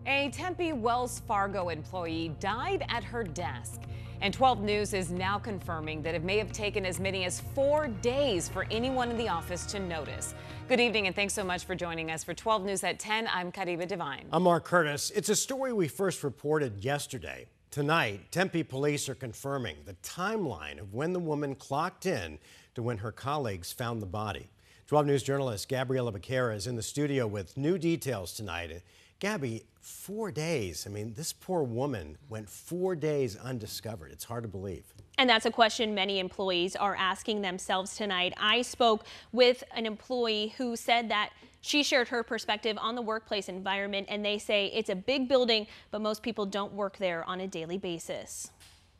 A Tempe Wells Fargo employee died at her desk. And 12 News is now confirming that it may have taken as many as 4 days for anyone in the office to notice. Good evening and thanks so much for joining us for 12 News at 10. I'm Kariba Devine. I'm Mark Curtis. It's a story we first reported yesterday. Tonight, Tempe police are confirming the timeline of when the woman clocked in to when her colleagues found the body. 12 News journalist Gabriela Becerra is in the studio with new details tonight. Gabby, 4 days. I mean, this poor woman went 4 days undiscovered. It's hard to believe. And that's a question many employees are asking themselves tonight. I spoke with an employee who said that she shared her perspective on the workplace environment, and they say it's a big building, but most people don't work there on a daily basis.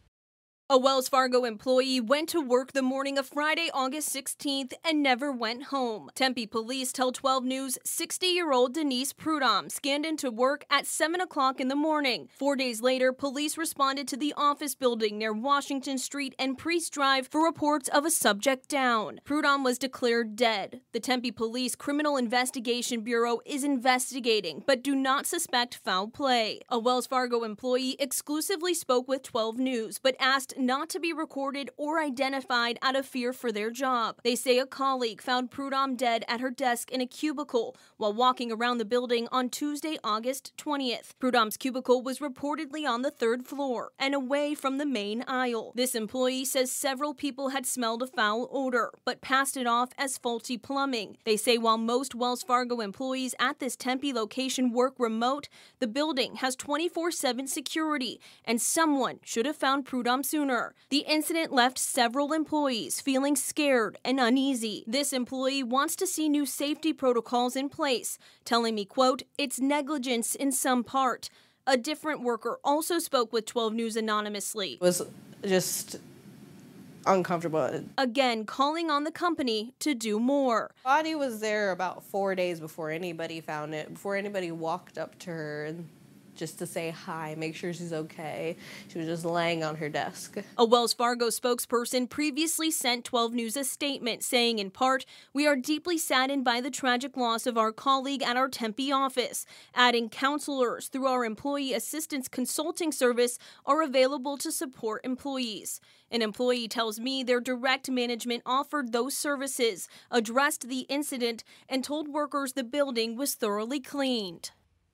A Wells Fargo employee went to work the morning of Friday, August 16th and never went home. Tempe police tell 12 News 60-year-old Denise Prudhomme scanned into work at 7 o'clock in the morning. 4 days later, police responded to the office building near Washington Street and Priest Drive for reports of a subject down. Prudhomme was declared dead. The Tempe Police Criminal Investigation Bureau is investigating, but do not suspect foul play. A Wells Fargo employee exclusively spoke with 12 News, but asked not to be recorded or identified out of fear for their job. They say a colleague found Prudhomme dead at her desk in a cubicle while walking around the building on Tuesday, August 20th. Prudhomme's cubicle was reportedly on the 3rd floor and away from the main aisle. This employee says several people had smelled a foul odor, but passed it off as faulty plumbing. They say while most Wells Fargo employees at this Tempe location work remote, the building has 24/7 security, and someone should have found Prudhomme sooner. The incident left several employees feeling scared and uneasy. This employee wants to see new safety protocols in place, telling me, quote, "It's negligence in some part." A different worker also spoke with 12 News anonymously. It was just uncomfortable. Again, calling on the company to do more. Body was there about 4 days before anybody found it, before anybody walked up to her and just to say hi, make sure she's okay. She was just laying on her desk. A Wells Fargo spokesperson previously sent 12 News a statement saying, in part, "We are deeply saddened by the tragic loss of our colleague at our Tempe office," adding counselors through our employee assistance consulting service are available to support employees. An employee tells me their direct management offered those services, addressed the incident, and told workers the building was thoroughly cleaned.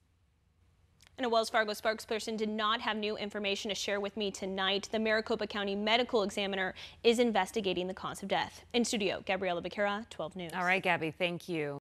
And a Wells Fargo spokesperson did not have new information to share with me tonight. The Maricopa County Medical Examiner is investigating the cause of death. In studio, Gabriela Becerra, 12 News. All right, Gabby, thank you.